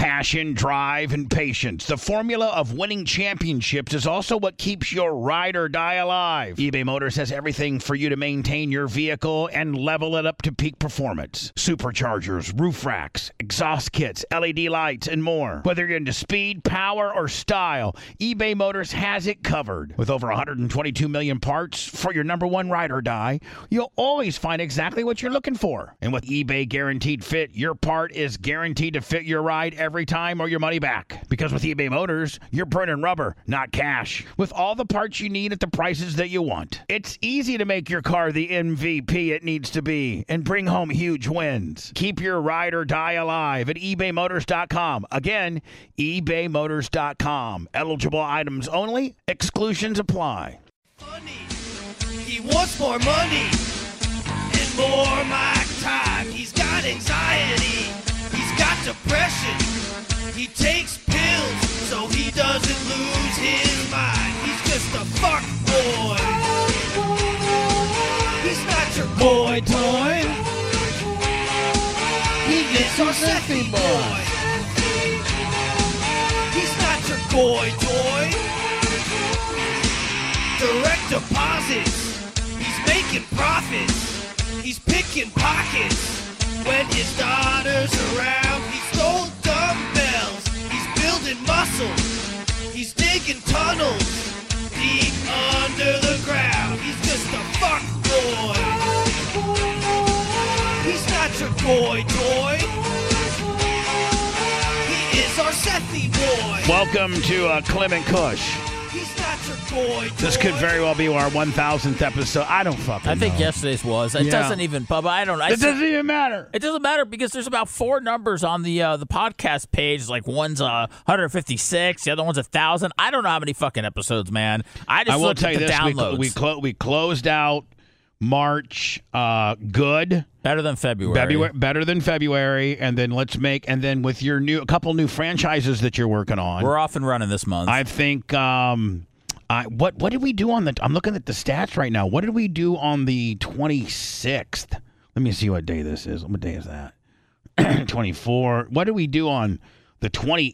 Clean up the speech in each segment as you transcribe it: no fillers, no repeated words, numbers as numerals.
Passion, drive, and patience. The formula of winning championships is also what keeps your ride or die alive. eBay Motors has everything for you to maintain your vehicle and level it up to peak performance. Superchargers, roof racks, exhaust kits, LED lights, and more. Whether you're into speed, power, or style, eBay Motors has it covered. With over 122 million parts for your number one ride or die, you'll always find exactly what you're looking for. And with eBay Guaranteed Fit, your part is guaranteed to fit your ride every time or your money back. Because with eBay Motors, you're burning rubber, not cash. With all the parts you need at the prices that you want. It's easy to make your car the MVP it needs to be and bring home huge wins. Keep your ride or die alive at ebaymotors.com. Again, ebaymotors.com. Eligible items only. Exclusions apply. Funny. He wants more money and more mic time. He's got anxiety. He's got depression. He takes pills so he doesn't lose his mind. He's just a fuck boy. He's not your boy toy. He is our sexy boy. He's not your boy toy. Direct deposits. He's making profits. He's picking pockets. When his daughter's around, he stole dumbbells. He's building muscle. He's digging tunnels deep under the ground. He's just a fuck boy. He's not your boy toy. He is our Sethy boy. Welcome to Clement Kush. He's not your boy toy. This could very well be our 1,000th episode. I don't fucking know. I think yesterday's was. It doesn't even, Bubba. I don't know. It doesn't even matter. It doesn't matter because there's about 4 numbers on the podcast page. Like one's 156, the other one's 1,000. I don't know how many fucking episodes, man. I just looked at the downloads. We closed out March good. Better than February. Better than February, and then with your a couple new franchises that you're working on. We're off and running this month. I think. What did we do on the? I'm looking at the stats right now. What did we do on the 26th? Let me see what day this is. What day is that? 24. What did we do on the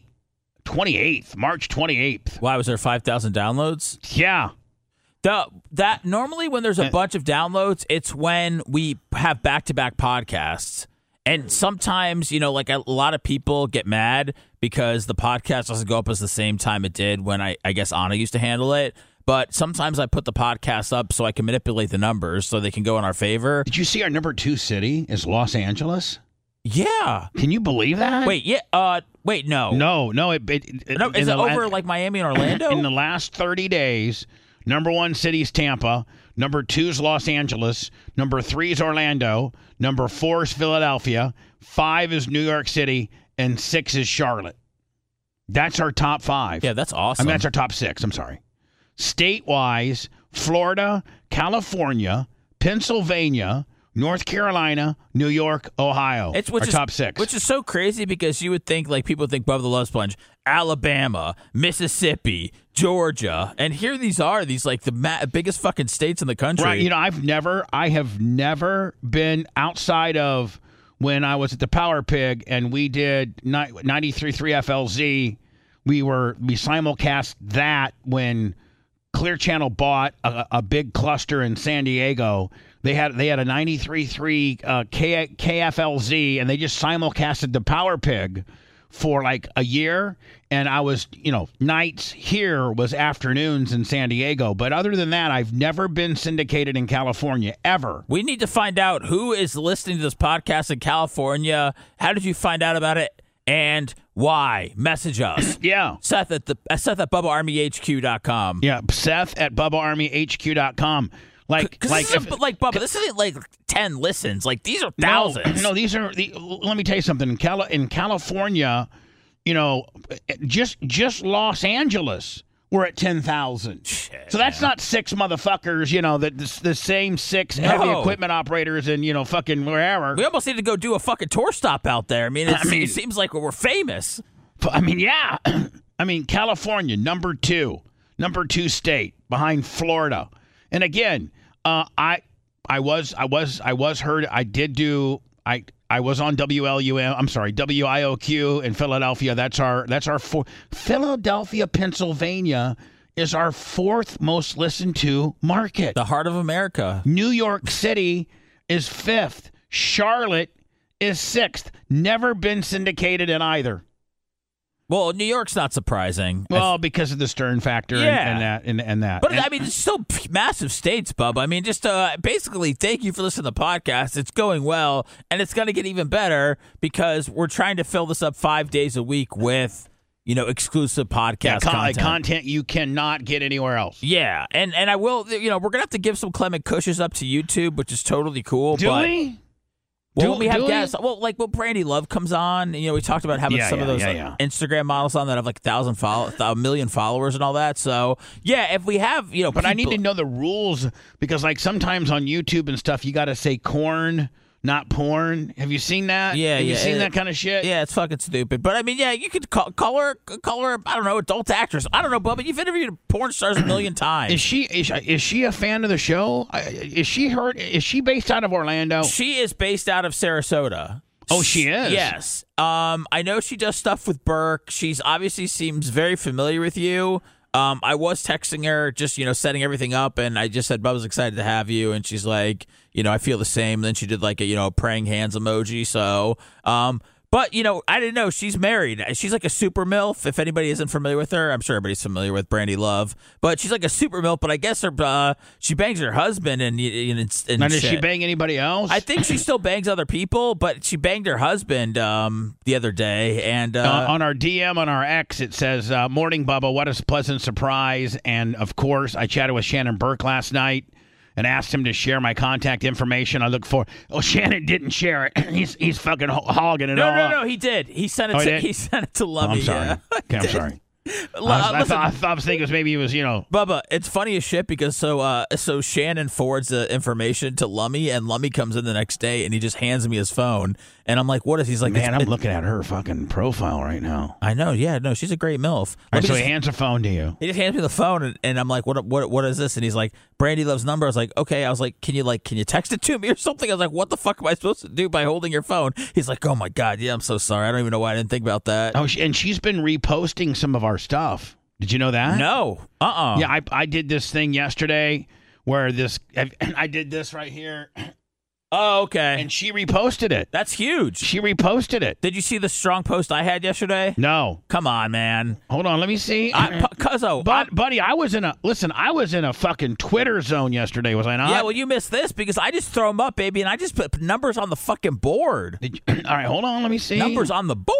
28th? March 28th. Why was there 5,000 downloads? Yeah. That normally when there's a bunch of downloads, it's when we have back-to-back podcasts. And sometimes, like a lot of people get mad because the podcast doesn't go up as the same time it did when I guess Anna used to handle it. But sometimes I put the podcast up so I can manipulate the numbers so they can go in our favor. Did you see our number 2 city is Los Angeles? Yeah. Can you believe that? Wait, yeah. Wait, no. No. No, is it over like Miami and Orlando? In the last 30 days, number 1 city is Tampa. Number 2 is Los Angeles. Number 3 is Orlando. Number 4 is Philadelphia. 5 is New York City. And 6 is Charlotte. That's our top 5. Yeah, that's awesome. I mean, that's our top 6. I'm sorry. State-wise, Florida, California, Pennsylvania, North Carolina, New York, Ohio. Our top 6. Which is so crazy because you would think, like, people would think Bubba the Love Sponge, Alabama, Mississippi, Georgia, and here these are, like, the biggest fucking states in the country. Right, I have never been outside of when I was at the Power Pig and we did 93.3 FLZ. We simulcast that when Clear Channel bought a big cluster in San Diego. They had a 93.3 KFLZ, and they just simulcasted the Power Pig for like a year. And I was, nights here was afternoons in San Diego. But other than that, I've never been syndicated in California, ever. We need to find out who is listening to this podcast in California. How did you find out about it? And why? Message us. Yeah. Seth at BubbaArmyHQ.com. Yeah, Seth at BubbaArmyHQ.com. Like Bubba, this isn't like 10 listens. Like, these are thousands. No, these are. Let me tell you something. In California, just Los Angeles, we're at 10,000. So that's not 6 motherfuckers. The same 6 heavy equipment operators and fucking wherever. We almost need to go do a fucking tour stop out there. I mean, it seems like we're famous. I mean, yeah. I mean, California, number 2 state behind Florida. And again, I was heard. I I was on WIOQ in Philadelphia. That's our Philadelphia, Pennsylvania is our fourth most listened to market. The heart of America. New York City is fifth. Charlotte is sixth. Never been syndicated in either. Well, New York's not surprising. Well, because of the Stern factor and that. But, I mean, it's still massive states, Bub. I mean, just basically, thank you for listening to the podcast. It's going well, and it's going to get even better because we're trying to fill this up 5 days a week with, exclusive podcast content you cannot get anywhere else. Yeah, and I will, we're going to have to give some Clement Cushes up to YouTube, which is totally cool. Do we? Well, when we have guests, when Brandy Love comes on, we talked about having some of those Instagram models on that have like 1 million followers and all that. So, yeah, if we have, But I need to know the rules because, like, sometimes on YouTube and stuff, you got to say corn, not porn. Have you seen that? Yeah, Have you seen that kind of shit? Yeah, it's fucking stupid. But, I mean, yeah, you could call her, I don't know, adult actress. I don't know, Bubba. You've interviewed porn stars a million times. Is she a fan of the show? Is she based out of Orlando? She is based out of Sarasota. Oh, she is? Yes. I know she does stuff with Burke. She's obviously seems very familiar with you. I was texting her, just, setting everything up, and I just said, Bubba's excited to have you, and she's like, I feel the same. Then she did like a, praying hands emoji. So, but, I didn't know she's married. She's like a super MILF. If anybody isn't familiar with her, I'm sure everybody's familiar with Brandy Love. But she's like a super MILF. But I guess she bangs her husband and now, does she bang anybody else? I think she still bangs other people, but she banged her husband the other day. And on our DM on our X, it says, "Morning, Bubba. What a pleasant surprise!" And of course, I chatted with Shannon Burke last night and asked him to share my contact information. I look for. Oh, Shannon didn't share it. He's fucking hogging it. No, he did. He sent it. He sent it to Lummy. I'm sorry. Yeah. Okay, I'm sorry. I was thinking it was maybe it was Bubba, it's funny as shit because so Shannon forwards the information to Lummy and Lummy comes in the next day and he just hands me his phone and I'm like, what is he's like, man, I'm looking at her fucking profile right now. I know, yeah, no, she's a great MILF. Right, so he hands a phone to you. He just hands me the phone and I'm like, what is this? And he's like, Brandy Love's number. I was like, okay. I was like, can you text it to me or something? I was like, what the fuck am I supposed to do by holding your phone? He's like, oh my God, yeah, I'm so sorry. I don't even know why I didn't think about that. Oh, and she's been reposting some of our stuff. Did you know that? No. Yeah, I did this thing yesterday where I did this right here. Oh, okay. And she reposted it. That's huge. She reposted it. Did you see the strong post I had yesterday? No. Come on, man. Hold on, let me see. Buddy, I was in a fucking Twitter zone yesterday, was I not? Yeah, well, you missed this because I just throw them up, baby, and I just put numbers on the fucking board. All right, hold on, let me see. Numbers on the board.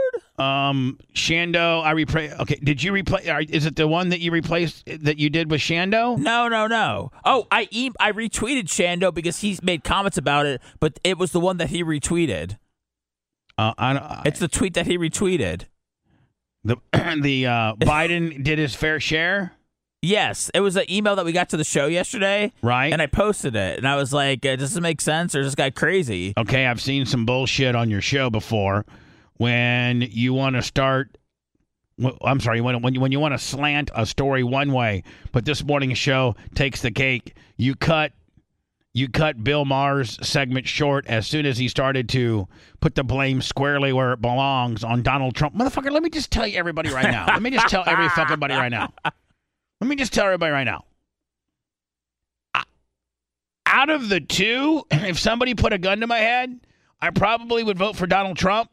Shando, I replay. Okay, did you replay? Is it the one that you replaced that you did with Shando? No. Oh, I retweeted Shando because he's made comments about it, but it was the one that he retweeted. It's the tweet that he retweeted. The Biden did his fair share. Yes, it was an email that we got to the show yesterday, right? And I posted it, and I was like, "Does this make sense, or is this guy crazy?" Okay, I've seen some bullshit on your show before. When you want to start, I'm sorry, when you want to slant a story one way, but this morning's show takes the cake. You cut Bill Maher's segment short as soon as he started to put the blame squarely where it belongs on Donald Trump. Motherfucker, let me just tell you everybody right now. Let me just tell every fucking buddy right now. Let me just tell everybody right now. Out of the two, if somebody put a gun to my head, I probably would vote for Donald Trump.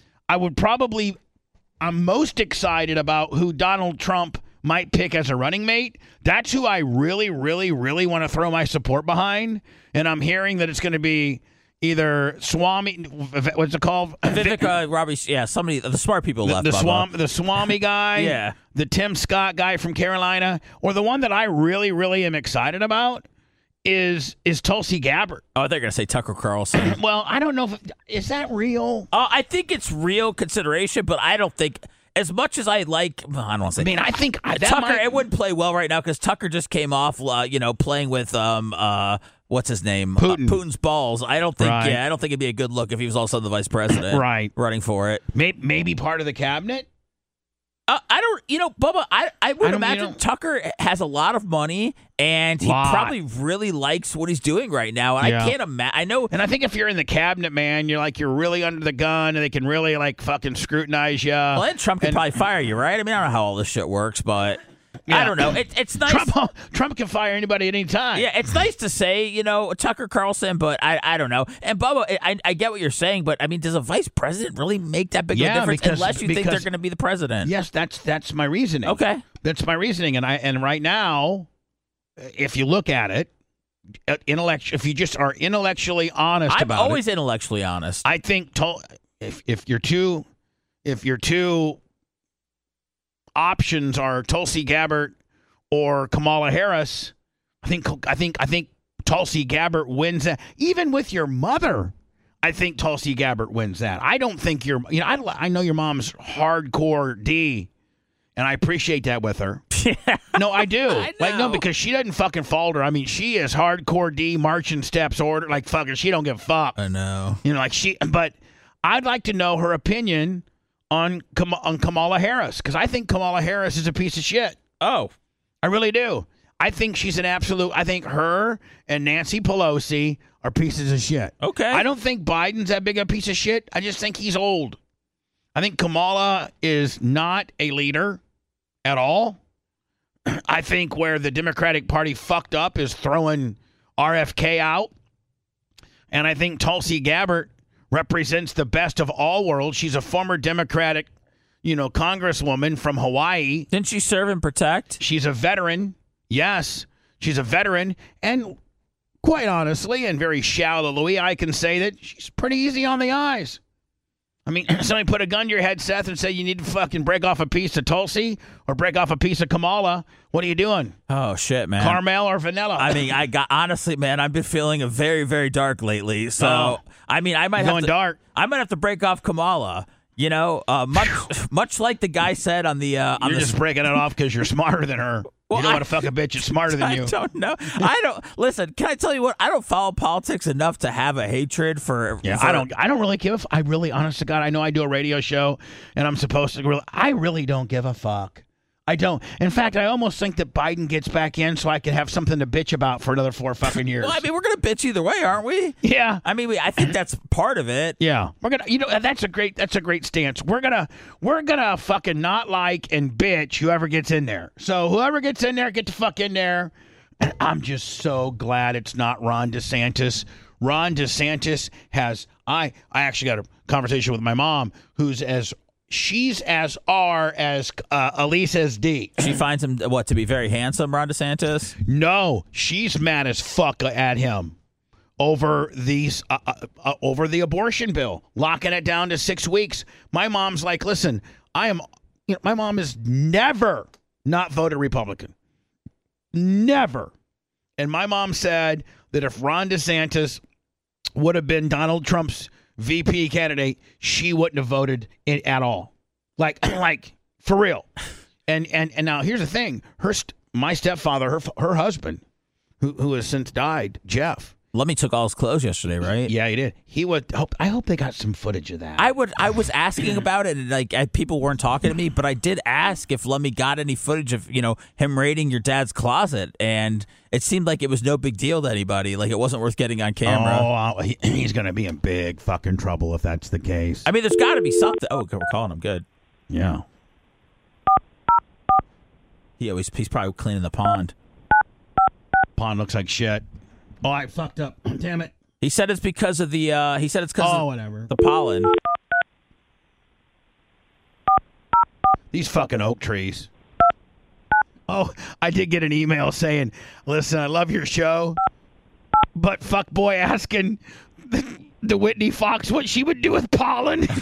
I'm most excited about who Donald Trump might pick as a running mate. That's who I really, really, really want to throw my support behind. And I'm hearing that it's going to be either Swami, what's it called? Vivek Ravi, yeah, somebody, the smart people left. The Swami guy, yeah, the Tim Scott guy from Carolina, or the one that I really, really am excited about is Tulsi Gabbard. Oh, they're going to say Tucker Carlson. Well, I don't know is that real? I think it's real consideration, but I don't think as much as I like. Well, I don't want to say. I mean, I think Tucker. It wouldn't play well right now because Tucker just came off, playing with what's his name, Putin. Putin's balls. I don't think. Right. Yeah, I don't think it'd be a good look if he was also the vice president, right, running for it. Maybe part of the cabinet. I don't, Bubba, I would imagine Tucker has a lot of money and he probably really likes what he's doing right now. And I can't imagine. I know. And I think if you're in the cabinet, man, you're really under the gun and they can really fucking scrutinize you. Well, then Trump can probably fire you, right? I mean, I don't know how all this shit works, but I don't know. It's nice. Trump can fire anybody at any time. Yeah, it's nice to say, Tucker Carlson, but I don't know. And Bubba, I get what you're saying, but I mean, does a vice president really make that big of a difference unless you think they're going to be the president? Yes, that's my reasoning. Okay. That's my reasoning. And right now, if you look at it, if you just are intellectually honest about it. I'm always intellectually honest. I think if your two options are Tulsi Gabbard or Kamala Harris, I think Tulsi Gabbard wins that. Even with your mother, I think Tulsi Gabbard wins that. I don't think I know your mom's hardcore D, and I appreciate that with her. No, I do. No, because she doesn't fucking falter. I mean, she is hardcore D, marching steps order, fucking. She don't give a fuck. I know. But I'd like to know her opinion on Kamala Harris, because I think Kamala Harris is a piece of shit. Oh, I really do. I think she's an absolute. I think her and Nancy Pelosi are pieces of shit. Okay. I don't think Biden's that big a piece of shit. I just think he's old. I think Kamala is not a leader at all. I think where the Democratic Party fucked up is throwing RFK out. And I think Tulsi Gabbard represents the best of all worlds. She's a former Democratic, congresswoman from Hawaii. Didn't she serve and protect? She's a veteran. Yes, she's a veteran. And quite honestly, and very shallowly, I can say that she's pretty easy on the eyes. I mean, somebody put a gun to your head, Seth, and say you need to fucking break off a piece of Tulsi or break off a piece of Kamala. What are you doing? Oh, shit, man. Caramel or vanilla? I mean, honestly, man, I've been feeling very, very dark lately. So, I mean, I might have to break off Kamala. Much like the guy said on the. You're just breaking it off because you're smarter than her. Well, you don't want to fuck a bitch that's smarter than you. I don't know. Listen, can I tell you what? I don't follow politics enough to have a hatred for. Yeah, I don't really give I really, honest to God, I know I do a radio show and I'm supposed to. I really don't give a fuck. I don't. In fact, I almost think that Biden gets back in so I can have something to bitch about for another 4 fucking years. Well, I mean, we're going to bitch either way, aren't we? Yeah. I mean, I think that's part of it. Yeah. We're going to, that's a great stance. We're going to fucking not like and bitch whoever gets in there. So whoever gets in there, get the fuck in there. And I'm just so glad it's not Ron DeSantis. Ron DeSantis has, I actually got a conversation with my mom she's as R as Elise as D. She finds him, to be very handsome, Ron DeSantis? No, she's mad as fuck at him over over the abortion bill, locking it down to 6 weeks. My mom's like, listen, my mom has never not voted Republican. Never. And my mom said that if Ron DeSantis would have been Donald Trump's VP candidate, she wouldn't have voted at all. Like for real. And now here's the thing. My stepfather, her husband, who has since died, Jeff. Lummy took all his clothes yesterday, right? Yeah, he did. I hope they got some footage of that. I was asking about it, and people weren't talking to me, but I did ask if Lummy got any footage of him raiding your dad's closet, and it seemed like it was no big deal to anybody. Like it wasn't worth getting on camera. Oh, he's gonna be in big fucking trouble if that's the case. I mean, there's got to be something. Oh, we're calling him. Good. Yeah. He's probably cleaning the pond. Pond looks like shit. Oh, I fucked up. Damn it. He said it's because of the. He said it's because of whatever. The pollen. These fucking oak trees. Oh, I did get an email saying, "Listen, I love your show, but fuckboy asking the Whitney Fox what she would do with pollen." You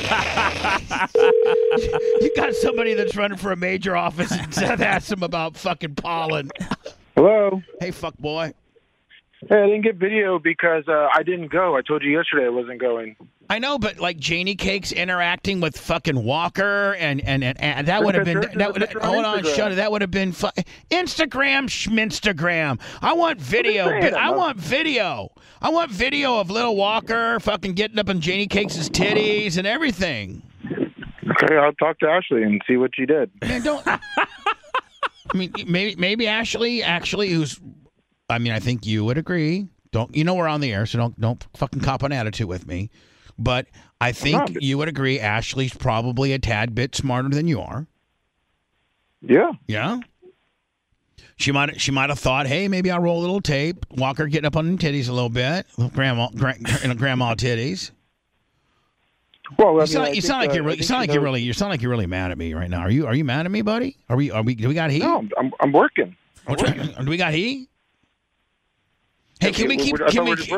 got somebody that's running for a major office and Seth asked him about fucking pollen. Hello. Hey, fuckboy. Hey, I didn't get video because I didn't go. I told you yesterday I wasn't going. I know, but like Janie Cakes interacting with fucking Walker and that would have been hold on, shut it. That would have been Instagram schminstagram. I want video. I want video. I want video of little Walker fucking getting up on Janie Cakes' titties and everything. Okay, I'll talk to Ashley and see what she did. Man, don't. I mean, maybe Ashley actually, I think you would agree. We're on the air, so don't fucking cop an attitude with me. But I think you would agree Ashley's probably a tad bit smarter than you are. Yeah. Yeah. She might have thought, hey, maybe I'll roll a little tape, Walker getting up on them titties a little bit, grandma titties. Well, you sound like you're really mad at me right now. Are you mad at me, buddy? Do we got heat? No, I'm working. Do we got heat? Hey, can we keep that?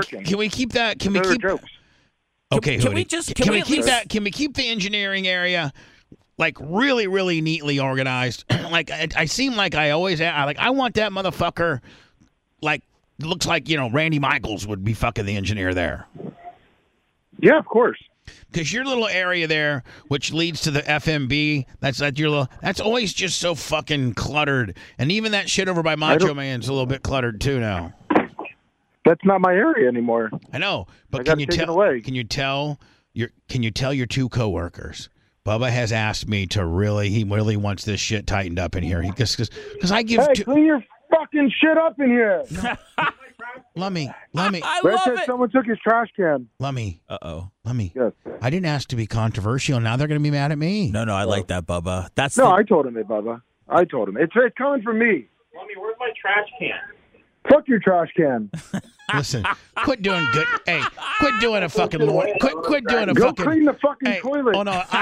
Can we keep jokes? Okay, can we keep that? Can we keep the engineering area like really, really neatly organized? Like I seem like I always I want that motherfucker. Like looks like Randy Michaels would be fucking the engineer there. Yeah, of course. Because your little area there, which leads to the FMB, that's always just so fucking cluttered. And even that shit over by Macho Man's a little bit cluttered too now. That's not my area anymore. I know, but can you tell your two coworkers? Bubba has asked me he really wants this shit tightened up in here. Because I give. Hey, clean your fucking shit up in here. Lummy. I Red love said it. someone took his trash can. Lummy. Lummy. Yes. I didn't ask to be controversial. Now they're going to be mad at me. No, I like that, Bubba. I told him it, Bubba. I told him. It's coming from me. Mommy, where's my trash can? Fuck your trash can. Listen, quit doing good. Hey, quit doing a fucking Lord. Quit doing a Go fucking. clean the fucking toilet. Oh no!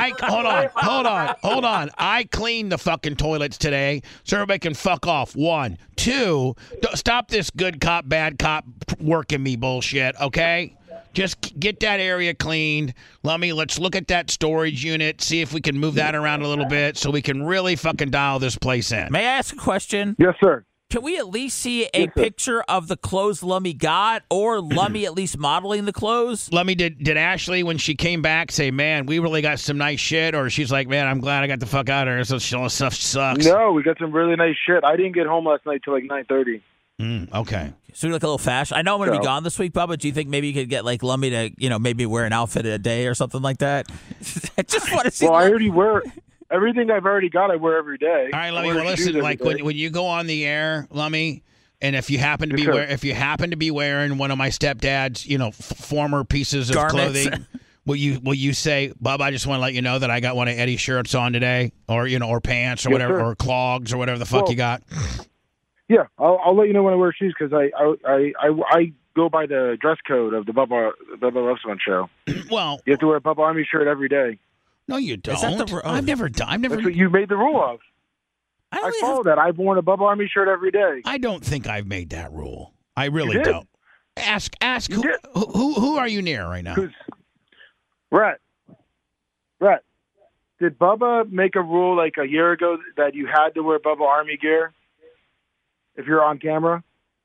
Hold on. I cleaned the fucking toilets today, so everybody can fuck off. 1, 2. Stop this good cop, bad cop working me bullshit. Okay. Just get that area cleaned. Let's look at that storage unit, see if we can move that around a little bit so we can really fucking dial this place in. May I ask a question? Yes, sir. Can we at least see a picture of the clothes Lummy got, or Lummy at least modeling the clothes? Lummy, did Ashley, when she came back, say, man, we really got some nice shit? Or she's like, man, I'm glad I got the fuck out of here, so stuff sucks. No, we got some really nice shit. I didn't get home last night till like 9:30. Okay. So like a little fashion. I know I'm going to be gone this week, Bubba. Do you think maybe you could get like Lummy to, maybe wear an outfit a day or something like that? I just want to see. Well, I already wear everything I've already got. I wear every day. All right, Lummy. Well, listen, like when you go on the air, Lummy, and if you happen to be wearing one of my stepdad's, former pieces of garments. clothing, will you say, Bub, I just want to let you know that I got one of Eddie's shirts on today, or or pants or whatever, or clogs or whatever the fuck you got. Yeah, I'll let you know when I wear shoes because I go by the dress code of the Bubba Love Sponge show. Well, you have to wear a Bubba Army shirt every day. No, you don't. I've never done. That's what you made the rule of. I follow that. I've worn a Bubba Army shirt every day. I don't think I've made that rule. I really don't. Ask who are you near right now? Rhett. Did Bubba make a rule like a year ago that you had to wear Bubba Army gear if you're on camera?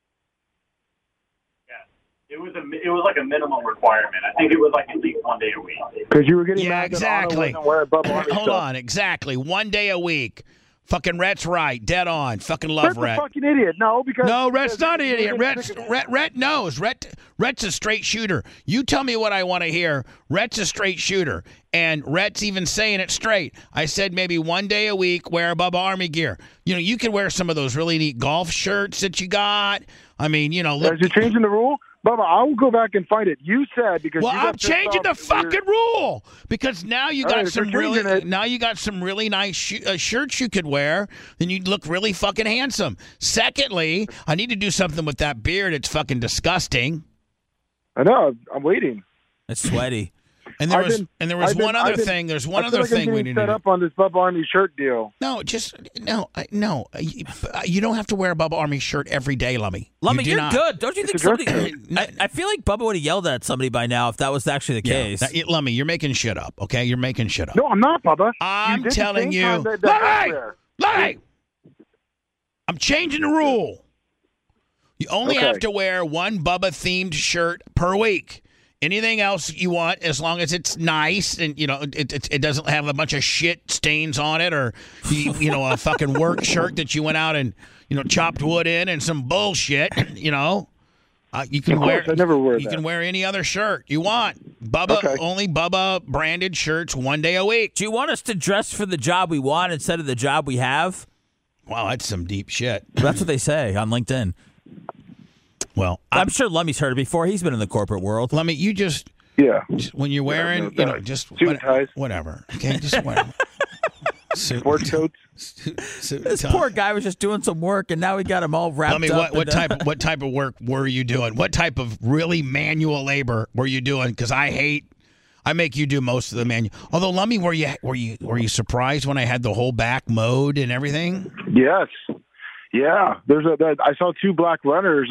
It was like a minimum requirement. I think it was like at least 1 day a week. Because you were getting mad exactly. that Anna wasn't wearing Bubba Army Hold on, exactly. 1 day a week. Fucking Rhett's right. Dead on. Fucking love Rhett. Rhett's a fucking idiot. No, Rhett's not an idiot. Rhett knows. Rhett's a straight shooter. You tell me what I want to hear. Rhett's a straight shooter. And Rhett's even saying it straight. I said maybe 1 day a week wear Bubba Army gear. You can wear some of those really neat golf shirts that you got. I mean, look. Is it changing the rule? Bubba, I will go back and find it. You said because I'm changing the fucking rule because now you got some really nice shirts you could wear, and you'd look really fucking handsome. Secondly, I need to do something with that beard. It's fucking disgusting. I know. I'm waiting. It's sweaty. And there was one other thing. There's one other thing we need to set up on this Bubba Army shirt deal. No. You don't have to wear a Bubba Army shirt every day, Lummy. Lummy, you're good. Don't you think somebody? I feel like Bubba would have yelled at somebody by now if that was actually the case. Lummy, you're making shit up. Okay, you're making shit up. No, I'm not, Bubba. I'm telling you, Lummy. I'm changing the rule. You only have to wear one Bubba themed shirt per week. Anything else you want, as long as it's nice and it doesn't have a bunch of shit stains on it, or a fucking work shirt that you went out and chopped wood in and some bullshit. You can Of course, I never wear You that. can wear any other shirt you want. Bubba, Okay. only Bubba branded shirts 1 day a week. Do you want us to dress for the job we want instead of the job we have? Wow, that's some deep shit. That's what they say on LinkedIn. Well, I'm sure Lummy's heard it before. He's been in the corporate world. let me. You just Yeah. when you're wearing, no, just suit and ties. whatever. Okay, just whatever. Suit, Sports coats. suit This and tie. poor guy was just doing some work, and now we got him all wrapped Let me. up. What type of work were you doing? What type of really manual labor were you doing? Because I make you do most of the manual. Although, Lummy, were you surprised when I had the whole back mowed and everything? Yes. Yeah. I saw 2 black runners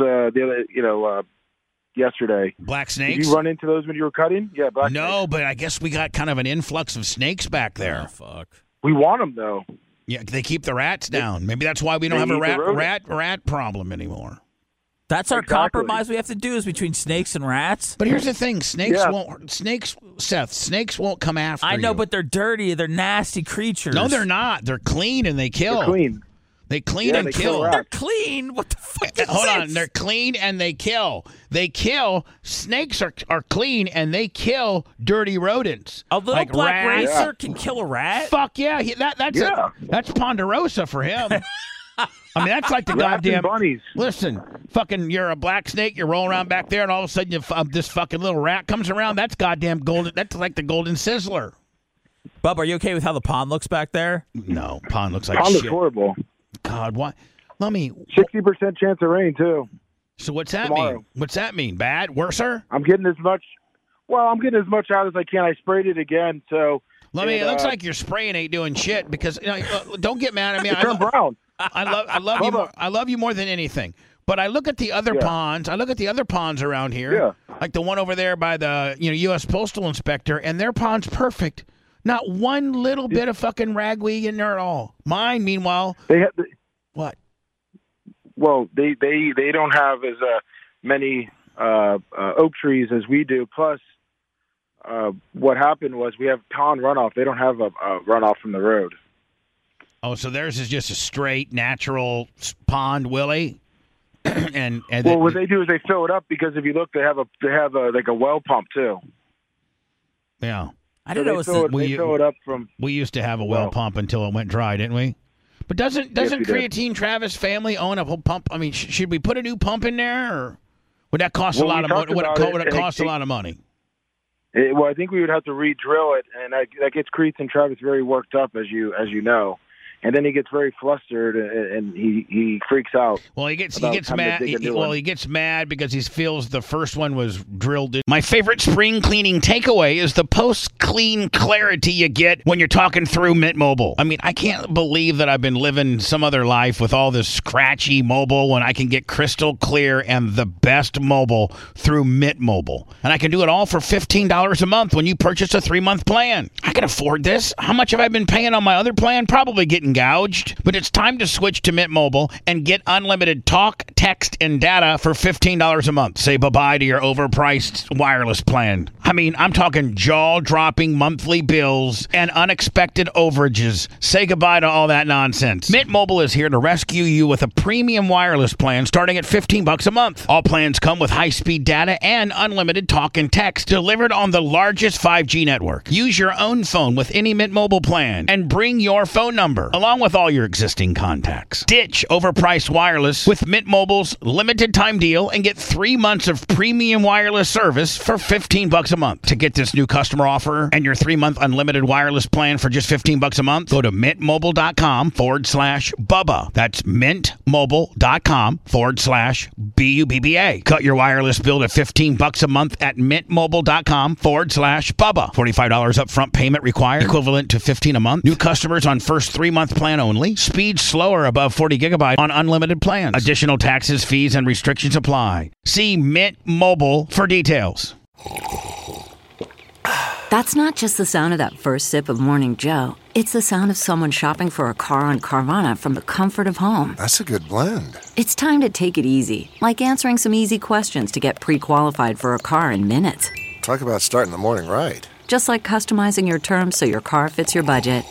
yesterday. Black Did snakes? you run into those when you were cutting? Yeah, black snakes. No, but I guess we got kind of an influx of snakes back there. Oh, fuck. We want them, though. Yeah, they keep the rats down. Maybe that's why we don't They have a need the rat problem anymore. That's our Exactly. compromise we have to do is between snakes and rats. But here's the thing: snakes Yeah. won't come after you. I know, but they're dirty. They're nasty creatures. no, they're not. They're clean and they kill. They're clean. They clean Yeah, and they kill. kill rats. They're clean. What the fuck is Hold on, this? they're clean and they kill. They kill. Snakes are clean and they kill dirty rodents. A little like black rats. racer can kill a rat? Fuck yeah, Yeah. that's Ponderosa for him. I mean, that's like the Rats goddamn. and bunnies. Listen, fucking, you're a black snake. You're rolling around back there, and all of a sudden, this fucking little rat comes around. That's goddamn golden. That's like the golden sizzler. Bub, are you okay with how the pond looks back there? No, pond looks like Pond looks shit. horrible. God, what? Let me. 60% chance of rain, too. So what's that Tomorrow. mean? What's that mean? Bad? Worser? I'm getting as much out as I can. I sprayed it again, so Let me. It looks like your spraying ain't doing shit because don't get mad at me. it turned brown. I love you. Bubba. I love you more than anything. But I look at the other ponds. I look at the other ponds around here. Yeah. Like the one over there by the U.S. Postal Inspector, and their pond's perfect. Not one little bit of fucking ragweed in there at all. Mine, meanwhile, what? Well, they don't have as many oak trees as we do. Plus, what happened was we have pond runoff. They don't have a runoff from the road. Oh, so theirs is just a straight, natural pond, Willie? and Well, what they do is they fill it up because if you look, they have like a well pump too. Yeah. I So didn't know it was they fill it up from. We used to have a well pump until it went dry, didn't we? But doesn't we did. Creatine Travis family own a whole pump? I mean, should we put a new pump in there, or would that cost a Well, lot we of money? talked Would about it it, cost a lot of money? Well, I think we would have to re-drill it, and that gets Cretan Travis very worked up, as you know. And then he gets very flustered, and he freaks out. Well, he gets about having to mad. dig a new Well, one. he gets mad because he feels the first one was drilled in. My favorite spring cleaning takeaway is the post-clean clarity you get when you're talking through Mint Mobile. I mean, I can't believe that I've been living some other life with all this scratchy mobile when I can get crystal clear and the best mobile through Mint Mobile. And I can do it all for $15 a month when you purchase a 3-month plan. I can afford this. How much have I been paying on my other plan? Probably getting gouged. But it's time to switch to Mint Mobile and get unlimited talk, text, and data for $15 a month. Say bye-bye to your overpriced wireless plan. I mean, I'm talking jaw-dropping monthly bills and unexpected overages. Say goodbye to all that nonsense. Mint Mobile is here to rescue you with a premium wireless plan starting at $15 a month. All plans come with high-speed data and unlimited talk and text delivered on the largest 5G network. Use your own phone with any Mint Mobile plan and bring your phone number along with all your existing contacts. Ditch overpriced wireless with Mint Mobile's limited time deal and get 3 months of premium wireless service for $15 a month. To get this new customer offer and your 3-month unlimited wireless plan for just $15 a month, go to mintmobile.com/Bubba. That's mintmobile.com/BUBBA. Cut your wireless bill to $15 a month at mintmobile.com/Bubba. $45 upfront payment required, equivalent to $15 a month. New customers on first 3-month plan only. Speed slower above 40 gigabyte on unlimited plans. Additional taxes, fees, and restrictions apply. See Mint Mobile for details. That's not just the sound of that first sip of Morning Joe. It's the sound of someone shopping for a car on Carvana from the comfort of home. That's a good blend. It's time to take it easy, like answering some easy questions to get pre-qualified for a car in minutes. Talk about starting the morning right. Just like customizing your terms so your car fits your budget.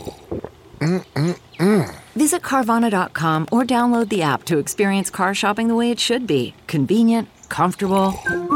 Visit Carvana.com or download the app to experience car shopping the way it should be. Convenient, comfortable.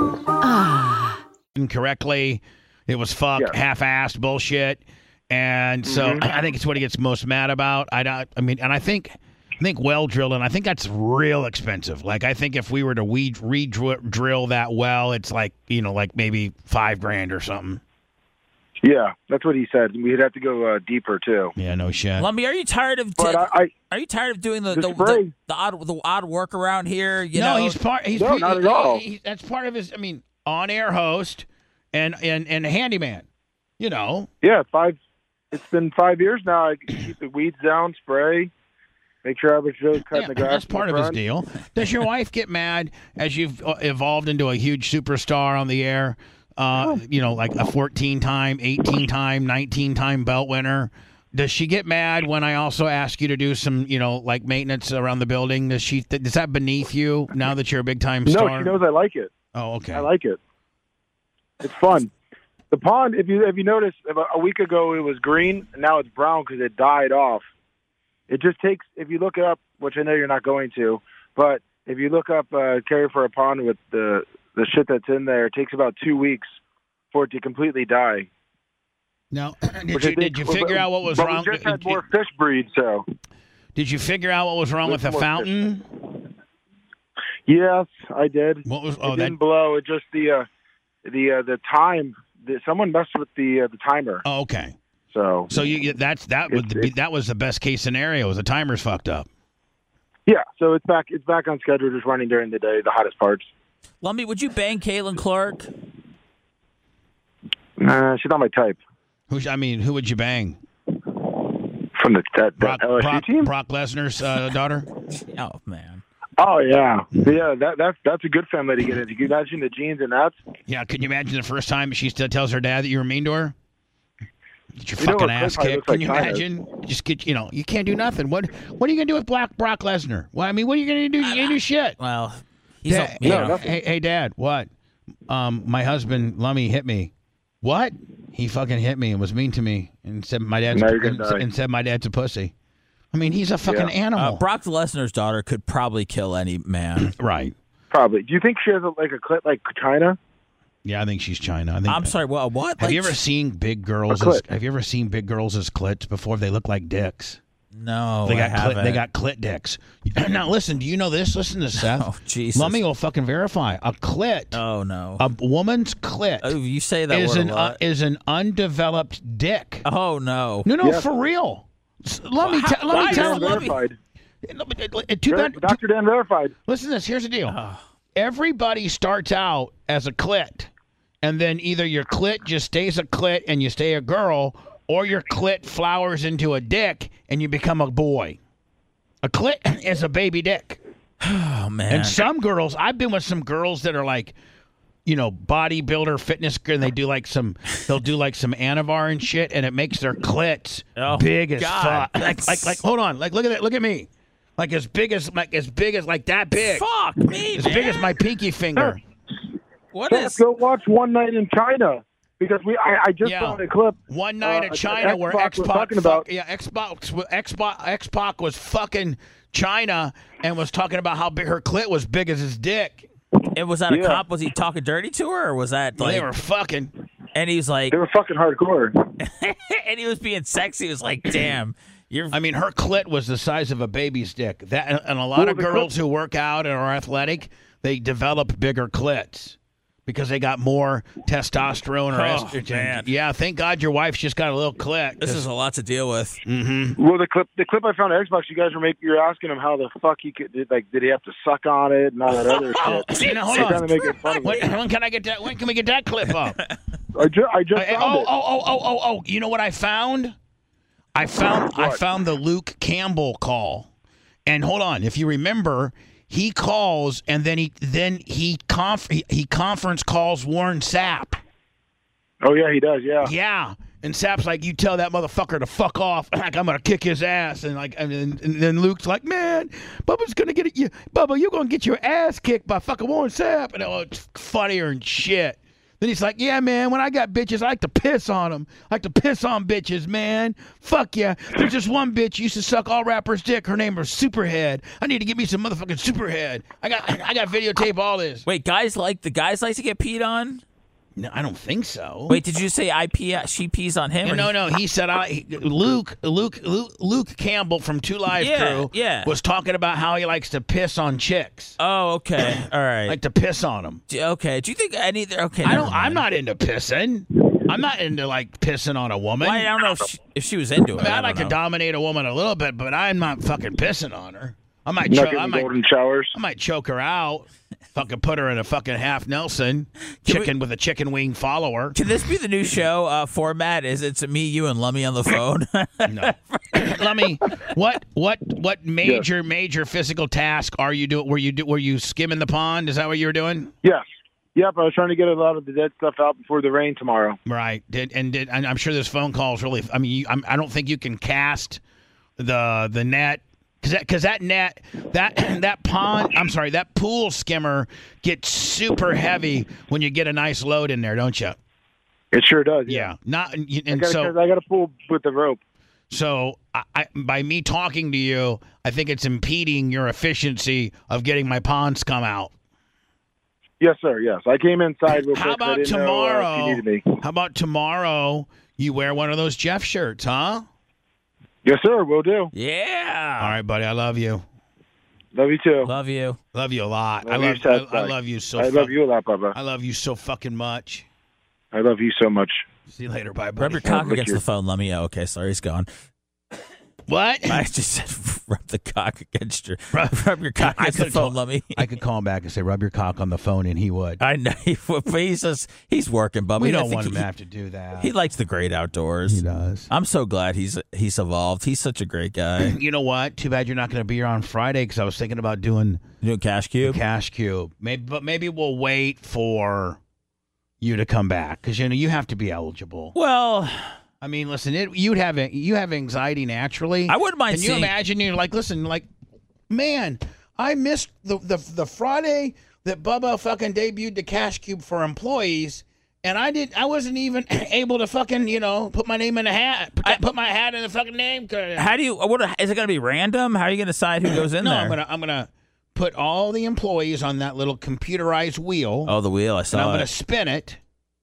Incorrectly. It was half-assed bullshit. And so I think it's what he gets most mad about. I think well drilling, I think that's real expensive. Like, I think if we were to re-drill that well, it's like, like maybe $5,000 or something. Yeah, that's what he said. We'd have to go deeper too. Yeah, no shit. Lumby, are you tired of? Are you tired of doing the odd work around here? No, he's not at all. That's part of his. On-air host and handyman. Yeah, It's been 5 years now. I keep the weeds down, spray, make sure Average Joe's cutting the grass. That's part of his deal. Does your wife get mad as you've evolved into a huge superstar on the air? Like a 14-time, 18-time, 19-time belt winner. Does she get mad when I also ask you to do some, like maintenance around the building? Is that beneath you now that you're a big-time star? No, she knows I like it. Oh, okay. I like it. It's fun. The pond, if you notice, about a week ago it was green, and now it's brown because it died off. It just takes, if you look it up, which I know you're not going to, but if you look up Care for a Pond with the shit that's in there, it takes about 2 weeks for it to completely die. Now, did you figure out what was wrong? We just had more fish breed, so. Did you figure out what was wrong with the fountain? Yes, I did. What was? It didn't blow. It just the time. Someone messed with the timer. Oh, okay. So that was the best case scenario. Was the timer's fucked up? Yeah. So it's back on schedule, just running during the day, the hottest parts. Lumby, would you bang Caitlin Clark? She's not my type. Who would you bang? From the LSU team? Brock Lesnar's daughter? Oh, man. Oh, yeah. Yeah, that's a good family to get into. Can you imagine the jeans and that? Yeah, can you imagine the first time she still tells her dad that you were mean to her? Get your fucking ass kicked. Can you imagine? Just get, you can't do nothing. What are you going to do with Brock Lesnar? Well, what are you going to do? You can't do shit. Well, hey, Dad, what? My husband, Lummy, hit me. What? He fucking hit me and was mean to me and said my dad's a pussy. He's a fucking animal. Brock Lesnar's daughter could probably kill any man. Right. Probably. Do you think she has a clit like China? Yeah, I think she's China. I'm sorry. What? Have you ever seen big girls? Have you ever seen big girls as clits before? They look like dicks. No, they got clit dicks. Now listen, do you know this? Listen to Seth. Oh, Jesus. Lummy will fucking verify. A clit. Oh no. A woman's clit. Oh, you say that word a lot. Is an undeveloped dick. Oh no. No, yeah. For real. Let me tell verified. Dr. Dan verified. Listen to this. Here's the deal. Everybody starts out as a clit, and then either your clit just stays a clit and you stay a girl, or your clit flowers into a dick and you become a boy. A clit is a baby dick. Oh, man. And some girls, I've been with some girls that are like, bodybuilder, fitness, and they'll do like some Anavar and shit, and it makes their clits big as fuck. Like, hold on, like look at me, like as big as that big. Fuck me, as big as my pinky finger. Go watch One Night in China. Because I just saw a clip. One Night in China where X-Pac was fucking China and was talking about how big her clit was big as his dick. And was that a cop? Was he talking dirty to her, or was that like... They were fucking. And he was like... They were fucking hardcore. And he was being sexy. He was like, damn. Her clit was the size of a baby's dick. And a lot of girls who work out and are athletic, they develop bigger clits. Because they got more testosterone or estrogen. Man. Yeah, thank God your wife's just got a little clit. This is a lot to deal with. Mm-hmm. Well, the clip I found on Xbox, you guys you're asking him how the fuck he could, did he have to suck on it and all that other shit. Hold on. When can I get that? When can we get that clip up? I just found it. Oh! You know what I found? I found the Luke Campbell call. And hold on, if you remember. He calls and then he conference calls Warren Sapp. Oh yeah, he does. Yeah. Yeah, and Sapp's like, "You tell that motherfucker to fuck off. Like I'm gonna kick his ass." And then Luke's like, "Man, Bubba's gonna get you. Bubba, you're gonna get your ass kicked by fucking Warren Sapp." And it's funnier and shit. Then he's like, yeah, man, when I got bitches, I like to piss on them. I like to piss on bitches, man. Fuck yeah. There's just one bitch used to suck all rappers' dick. Her name was Superhead. I need to get me some motherfucking Superhead. I got videotape all this. Wait, guys like to get peed on? No, I don't think so. Wait, did you say she pees on him? No. He said Luke Campbell from 2 Live Crew was talking about how he likes to piss on chicks. Oh, okay. All right. Like to piss on them. Okay. Do you think okay, I'm not into pissing. I'm not into like pissing on a woman. Well, I don't know if she was into it. I mean, I'd like to dominate a woman a little bit, but I'm not fucking pissing on her. I might golden showers. I might choke her out. Fucking put her in a fucking half Nelson chicken with a chicken wing follower. Can this be the new show format? Is it's me, you, and Lummy on the phone? No, Lummy. What major physical task are you doing? Were you skimming the pond? Is that what you were doing? Yes. Yep. I was trying to get a lot of the dead stuff out before the rain tomorrow. Right. And I'm sure this phone call is really. I mean, I don't think you can cast the net. Because that net, that pond, I'm sorry, that pool skimmer gets super heavy when you get a nice load in there, don't you? It sure does. Yeah. I got to pull with the rope. So by me talking to you, I think it's impeding your efficiency of getting my pond scum out. Yes, sir. Yes, I came inside real quick. How about tomorrow? If you needed me. How about tomorrow? You wear one of those Jeff shirts, huh? Yes, sir. Will do. Yeah. All right, buddy. I love you. Love you too. Love you. Love you a lot. I love you so. I love you a lot, Bubba. I love you so fucking much. I love you so much. See you later. Bye, buddy. Rub your cock against the phone, Lummy. Oh, okay, sorry, he's gone. What? I just said rub the cock against your rub your cock against the phone, Lummy. I could call him back and say rub your cock on the phone, and he would. I know he would, but he's working, Bubba. We don't want him to have to do that. He likes the great outdoors. He does. I'm so glad he's evolved. He's such a great guy. You know what? Too bad you're not going to be here on Friday because I was thinking about doing Cash Cube. Cash Cube. Maybe we'll wait for you to come back because you have to be eligible. Well. I mean, listen, you have anxiety naturally. I wouldn't mind. Can you imagine? You're like, listen, like, man, I missed the Friday that Bubba fucking debuted the Cash Cube for employees, and I wasn't even able to fucking put my name in the hat, put my hat in the fucking name. How do you? Is it going to be random? How are you going to decide who goes in there? No, I'm gonna put all the employees on that little computerized wheel. Oh, the wheel! I saw it. I'm gonna spin it.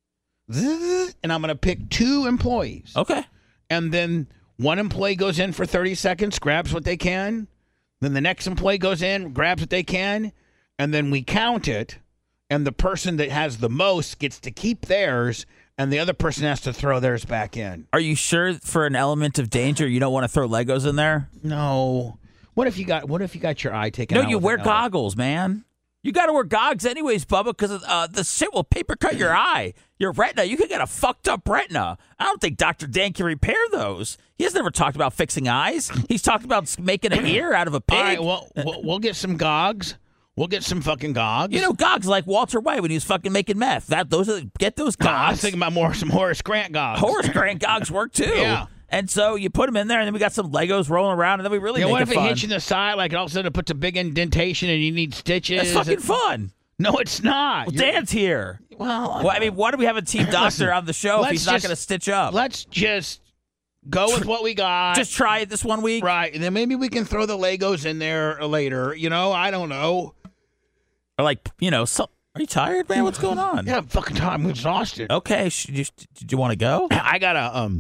And I'm going to pick 2 employees. Okay. And then one employee goes in for 30 seconds, grabs what they can. Then the next employee goes in, grabs what they can. And then we count it. And the person that has the most gets to keep theirs. And the other person has to throw theirs back in. Are you sure for an element of danger you don't want to throw Legos in there? No. What if you got your eye taken out? No, you wear goggles, man. You got to wear goggles anyways, Bubba, because the shit will paper cut your eye. Your retina, you could get a fucked up retina. I don't think Dr. Dan can repair those. He has never talked about fixing eyes. He's talked about making an ear out of a pig. All right, well, we'll get some gogs. We'll get some fucking gogs. Gogs like Walter White when he was fucking making meth. Get those gogs. I was thinking about some Horace Grant gogs. Horace Grant gogs work too. Yeah. And so you put them in there, and then we got some Legos rolling around, and then we really make it fun. What if it hits you in the side, like all of a sudden it puts a big indentation and you need stitches? That's fucking fun. No, it's not. Well, Dan's here. Well, I mean, why do we have a team doctor on the show if he's not going to stitch up? Let's just go with what we got. Just try it this 1 week. Right, and then maybe we can throw the Legos in there later. I don't know. Or are you tired, man? What's going on? Yeah, I'm fucking tired. I'm exhausted. Okay, did you want to go? I got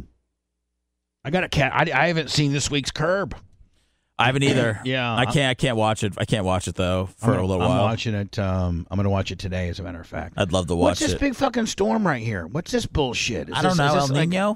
a cat. I haven't seen this week's Curb. I haven't either. Yeah, I can't watch it. I can't watch it though for a little while. I'm watching it. I'm going to watch it today, as a matter of fact. I'd love to watch it. What's this big fucking storm right here? What's this bullshit? I don't know. El Nino.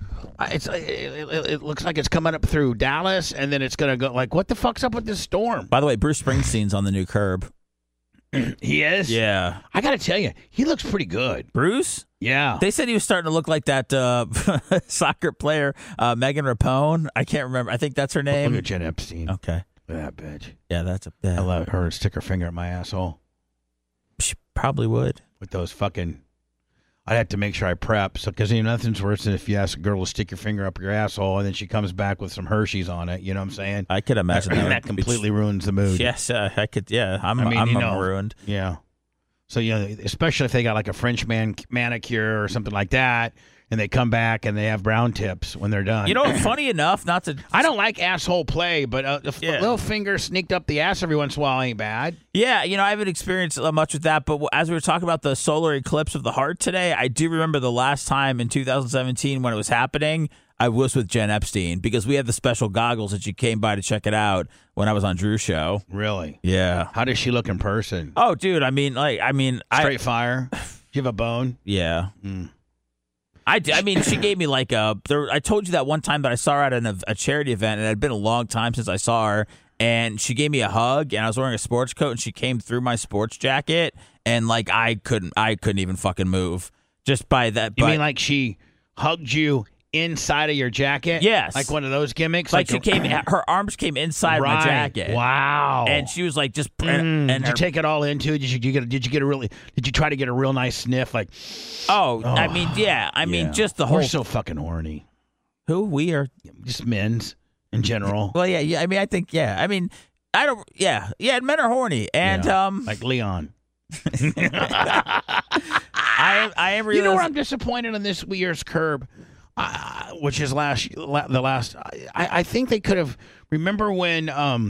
It looks like it's coming up through Dallas, and then it's going to go. Like, what the fuck's up with this storm? By the way, Bruce Springsteen's on the new Curb. He is? Yeah. I got to tell you, he looks pretty good. Bruce? Yeah. They said he was starting to look like that soccer player, Megan Rapone. I can't remember. I think that's her name. Look at Jen Epstein. Okay. Look at that bitch. Yeah, that's I love her. Stick her finger at my asshole. She probably would. With those fucking... I'd have to make sure I prep. Because nothing's worse than if you ask a girl to stick your finger up your asshole and then she comes back with some Hershey's on it. You know what I'm saying? I could imagine that. That completely ruins the mood. Yes, I could. Yeah, I'm ruined. Yeah. So, especially if they got like a French manicure or something like that, and they come back and they have brown tips when they're done. Funny enough, not to... I don't like asshole play, but a little finger sneaked up the ass every once in a while ain't bad. Yeah, I haven't experienced much with that, but as we were talking about the solar eclipse of the heart today, I do remember the last time in 2017 when it was happening, I was with Jen Epstein because we had the special goggles that she came by to check it out when I was on Drew's show. Really? Yeah. How does she look in person? Oh, dude, Straight fire? Do you have a bone? Yeah. She gave me like I told you that one time that I saw her at a charity event, and it had been a long time since I saw her, and she gave me a hug, and I was wearing a sports coat, and she came through my sports jacket, and like I couldn't even fucking move just by that. You mean like she hugged you inside of your jacket? Yes. Like one of those gimmicks? Like she came, her arms came inside my jacket. Wow. And she was like just... did you take it all into? Did you try to get a real nice sniff? Like, just the whole... We're so fucking horny. Who? We are... Just men's in general. Well, yeah. I think, yeah. I don't... Yeah. Yeah, men are horny. And, like Leon. I am realizing... You know where I'm disappointed on this year's Curb? Which is the last. I think they could have. Remember when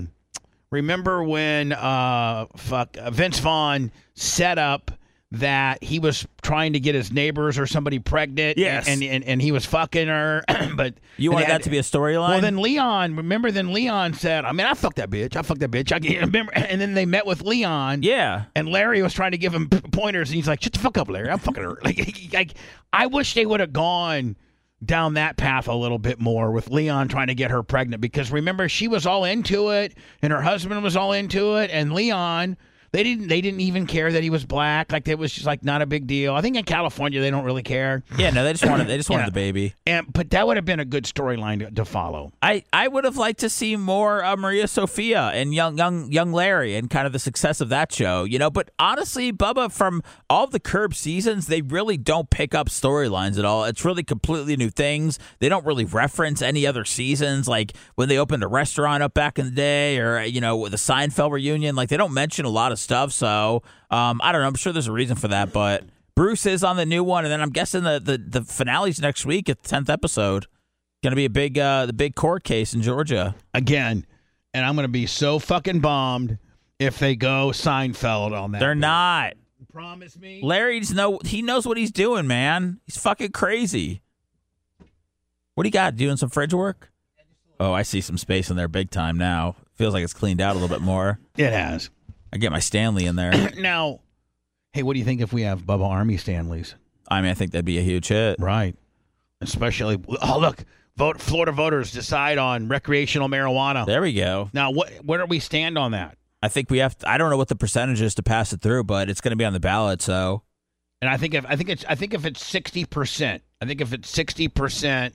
Vince Vaughn set up that he was trying to get his neighbors or somebody pregnant. Yes. And he was fucking her. But you wanted that to be a storyline. Well, then Leon said, I fucked that bitch. I can't remember. And then they met with Leon. Yeah. And Larry was trying to give him pointers, and he's like, "Shut the fuck up, Larry. I'm fucking her." Like I wish they would have gone down that path a little bit more with Leon trying to get her pregnant, because remember, she was all into it and her husband was all into it, and Leon, they didn't even care that he was black. Like, it was just like not a big deal. I think in California they don't really care. Yeah, no, they just wanted the baby. But that would have been a good storyline to follow. I would have liked to see more Maria Sophia and young Larry and kind of the success of that show, But honestly, Bubba, from all of the Curb seasons, they really don't pick up storylines at all. It's really completely new things. They don't really reference any other seasons, like when they opened a restaurant up back in the day, or with the Seinfeld reunion. Like, they don't mention a lot of stuff. So I don't know. I'm sure there's a reason for that, but Bruce is on the new one, and then I'm guessing the finale's next week at the 10th episode. Going to be the big court case in Georgia again, and I'm going to be so fucking bummed if they go Seinfeld on that. They're not. Promise me. Larry he knows what he's doing, man. He's fucking crazy. What do you got? Doing some fridge work? Oh, I see some space in there big time now. Feels like it's cleaned out a little bit more. It has. I get my Stanley in there. Now, hey, what do you think if we have Bubba Army Stanleys? I think that'd be a huge hit. Right. Especially, look, Florida voters decide on recreational marijuana. There we go. Now, where do we stand on that? I think we have. I don't know what the percentage is to pass it through, but it's going to be on the ballot. So, and I think if it's 60%, if it's 60%,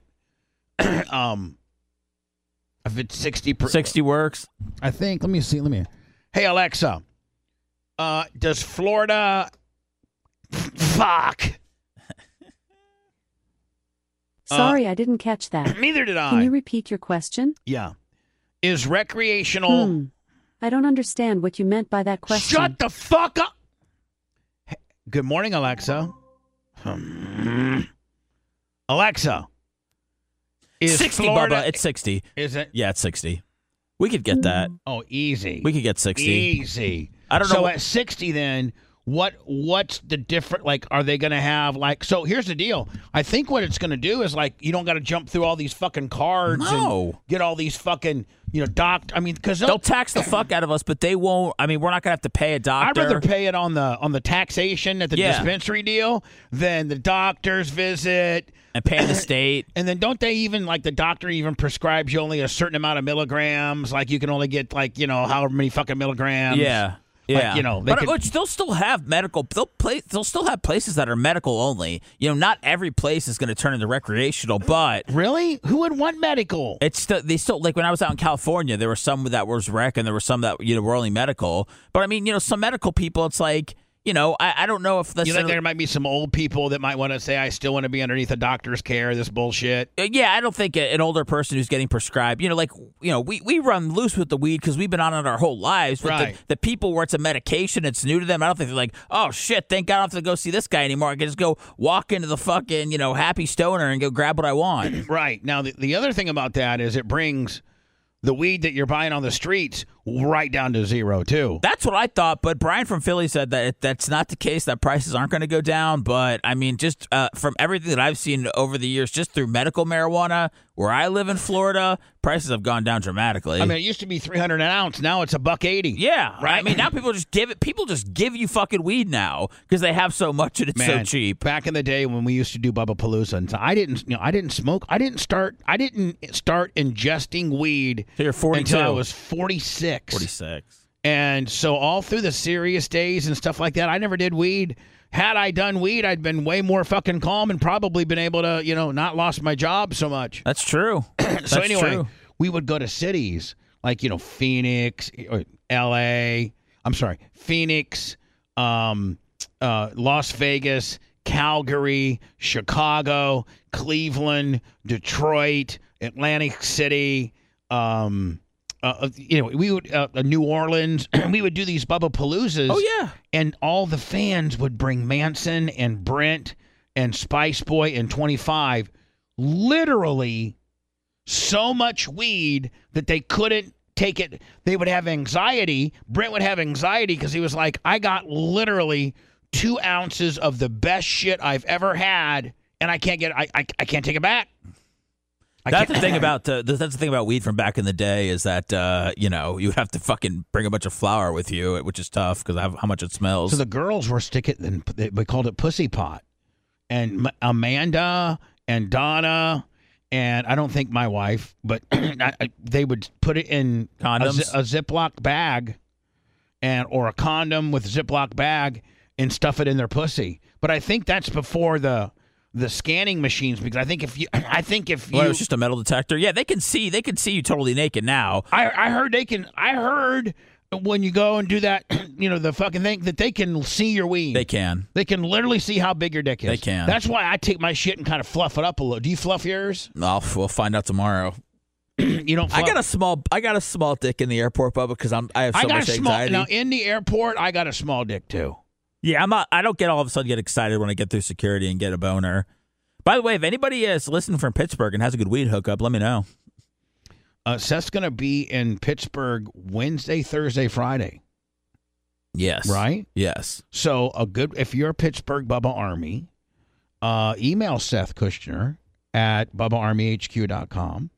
if it's 60%, 60 works. I think. Let me see. Hey, Alexa, does Florida fuck? Sorry, I didn't catch that. Neither did I. Can you repeat your question? Yeah. Is recreational... I don't understand what you meant by that question. Shut the fuck up! Hey, good morning, Alexa. Alexa. Is 60, Florida... Bubba. It's 60. Is it? Yeah, it's 60. We could get that. Oh, easy. We could get 60. Easy. I don't know. So at 60 then... What's the different, like, are they going to have, like, so here's the deal. I think what it's going to do is, like, you don't got to jump through all these fucking cards and get all these fucking, because they'll tax the fuck out of us, but they won't. We're not going to have to pay a doctor. I'd rather pay it on the taxation at the dispensary deal than the doctor's visit. And paying the state. And then don't they even, like, the doctor even prescribes you only a certain amount of milligrams? Like, you can only get, like, however many fucking milligrams. Yeah. Yeah, like, they'll still have medical. They'll still have places that are medical only. Not every place is going to turn into recreational. But really, who would want medical? They still like when I was out in California, there were some that was rec, and there were some that were only medical. But some medical people, it's like I don't know if you think there might be some old people that might want to say, I still want to be underneath a doctor's care, this bullshit? Yeah, I don't think an older person who's getting prescribed, we run loose with the weed because we've been on it our whole lives. But Right. the people where it's a medication, it's new to them. I don't think they're like, oh, shit, thank God I don't have to go see this guy anymore. I can just go walk into the fucking, Happy Stoner and go grab what I want. Right. Now, the other thing about that is it brings the weed that you're buying on the streets right down to zero, too. That's what I thought, but Brian from Philly said that that's not the case, that prices aren't going to go down. But, I mean, just from everything that I've seen over the years, just through medical marijuana, where I live in Florida, prices have gone down dramatically. I mean, it used to be $300 an ounce. Now it's $1.80. Yeah. Right? I mean, now people just give you fucking weed now because they have so much and it's so cheap. Back in the day when we used to do Bubba Palooza, and I didn't smoke. I didn't start ingesting weed So you're 42. until I was 46. 46. And so all through the serious days and stuff like that, I never did weed. Had I done weed, I'd been way more fucking calm and probably been able to, not lost my job so much. That's true. So anyway, we would go to cities like, Phoenix, or L.A., Phoenix, Las Vegas, Calgary, Chicago, Cleveland, Detroit, Atlantic City, we would New Orleans. We would do these Bubba Paloozas. Oh, yeah. And all the fans would bring Manson and Brent and Spice Boy and 25, literally so much weed that they couldn't take it. They would have anxiety. Brent would have anxiety because he was like, I got literally 2 ounces of the best shit I've ever had, and I can't take it back. That's the thing about weed from back in the day is that you would have to fucking bring a bunch of flour with you, which is tough because of how much it smells. So the girls were sticking. We called it pussy pot, and Amanda and Donna. And I don't think my wife, but they would put it in condoms, a Ziploc bag, or a condom with a Ziploc bag, and stuff it in their pussy. But I think that's before the scanning machines, because I think if you, it's just a metal detector. Yeah, they can see you totally naked now. I heard when you go and do that, the fucking thing, that they can see your weed. They can literally see how big your dick is. They can. That's why I take my shit and kind of fluff it up a little. Do you fluff yours? We'll find out tomorrow. You don't. Fluff? I got a small dick in the airport, Bubba, because I have so much anxiety. Now in the airport, I got a small dick too. Yeah, I don't get all of a sudden get excited when I get through security and get a boner. By the way, if anybody is listening from Pittsburgh and has a good weed hookup, let me know. Seth's going to be in Pittsburgh Wednesday, Thursday, Friday. Yes. Right? Yes. So if you're a Pittsburgh Bubba Army, email Seth Kushner at BubbaArmyHQ.com.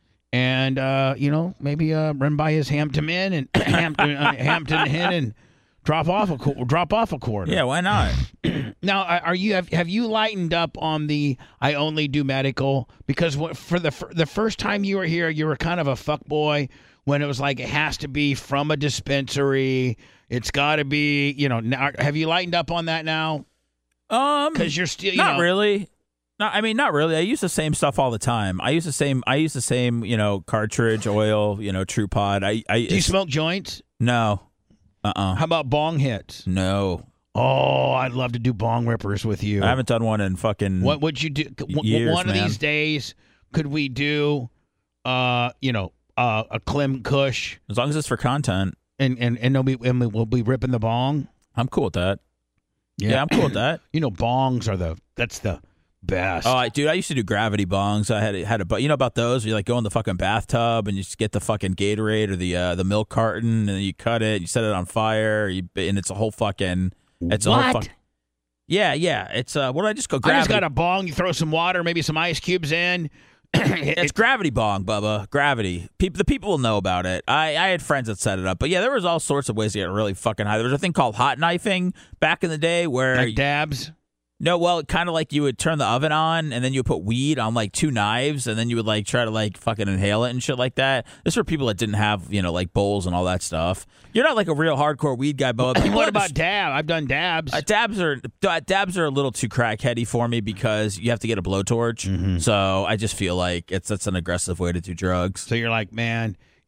And, maybe run by his Hampton Inn and Hampton Inn and drop off a quarter. Yeah, why not? Now, have you lightened up on the I only do medical? Because for the first time you were here, you were kind of a fuckboy when it was like it has to be from a dispensary. It's got to be, Now, have you lightened up on that now? Because you're still not really. No, I mean not really. I use the same stuff all the time. I use the same, cartridge oil, True Pod. Do you smoke joints? No. How about bong hits? No. Oh, I'd love to do bong rippers with you. I haven't done one in fucking What would you do? Years, one of these days, could we do, a Clem Kush? As long as it's for content. And we'll be ripping the bong? I'm cool with that. Yeah, I'm cool with that. Bongs that's the best. Oh, dude, I used to do gravity bongs. I had about those? You go in the fucking bathtub and you just get the fucking Gatorade or the milk carton and you cut it, you set it on fire, and it's a whole fucking. It's what? A whole yeah. It's what did I just go? Gravity. I just got a bong. You throw some water, maybe some ice cubes in. It's gravity bong, Bubba. Gravity. The people will know about it. I had friends that set it up, but yeah, there was all sorts of ways to get really fucking high. There was a thing called hot knifing back in the day where like dabs. No, well, kind of like you would turn the oven on and then you would put weed on like 2 knives and then you would try to fucking inhale it and shit like that. This is for people that didn't have, bowls and all that stuff. You're not like a real hardcore weed guy, but what about dab? I've done dabs. Dabs are a little too crackheady for me because you have to get a blowtorch. Mm-hmm. So I just feel like that's an aggressive way to do drugs. So you're like, man,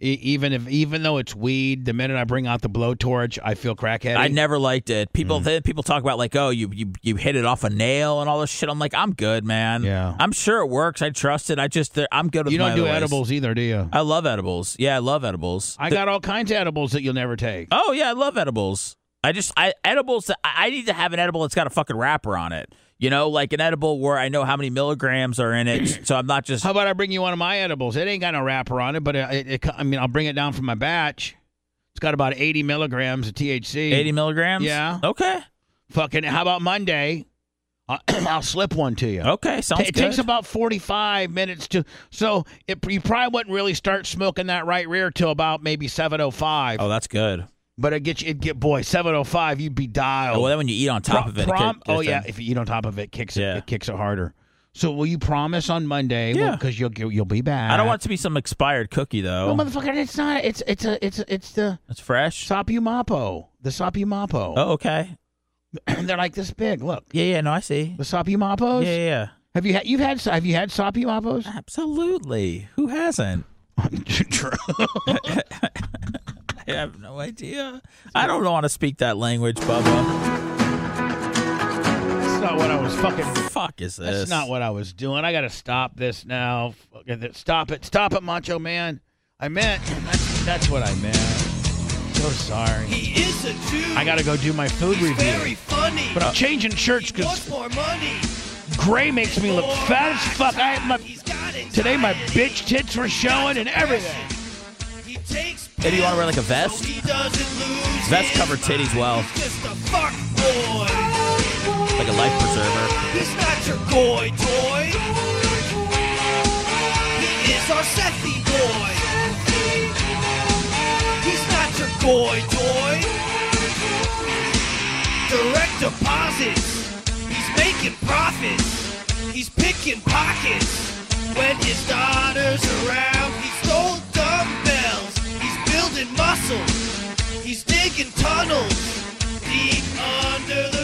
Even though it's weed, the minute I bring out the blowtorch, I feel crackheady. I never liked it. People talk about like, oh, you hit it off a nail and all this shit. I'm like, I'm good, man. Yeah. I'm sure it works. I trust it. I'm good with You my don't do other ways. edibles either, do you? I love edibles. Yeah, I love edibles. I got all kinds of edibles that you'll never take. Oh yeah, I love edibles. Edibles. I need to have an edible that's got a fucking wrapper on it. You know, like an edible where I know how many milligrams are in it, so I'm not just. How about I bring you one of my edibles? It ain't got no wrapper on it, but I'll bring it down from my batch. It's got about 80 milligrams of THC. 80 milligrams? Yeah. Okay. Fucking. How about Monday? I'll slip one to you. Okay, sounds good. It takes about 45 minutes to. So you probably wouldn't really start smoking that right rear till about maybe 7:05. Oh, that's good. But boy, 7:05, you'd be dialed. Oh, well, then when you eat on top of it, if you eat on top of it, it kicks it harder. So will you promise on Monday? Yeah, because you'll be back. I don't want it to be some expired cookie though. No, motherfucker, it's not. It's fresh. Sapumapo, the Sapumapo. Oh, okay. They're like this big. Look. Yeah. No, I see the Sapumapos. Yeah. Have you had Sapumapos? Absolutely. Who hasn't? True. I have no idea. I don't want to speak that language, Bubba. That's not what I was fucking. Fuck is this? That's not what I was doing. I got to stop this now. Stop it, Macho Man. I meant that's what I meant. So sorry. He is a Jew. I got to go do my food He's review. Very funny. But I'm changing shirts He wants because more money. gray makes me look fat as fuck. Today my bitch tits were showing and everything. Hey, do you want to wear like a vest? Vest cover titties well. Just a fuck boy. Like a life preserver. He's not your goy toy. He is our Sethy boy. He's not your goy toy. Direct deposits. He's making profits. He's picking pockets. When his daughter's around, he stole dumbbells. He's building muscle. He's digging tunnels deep under the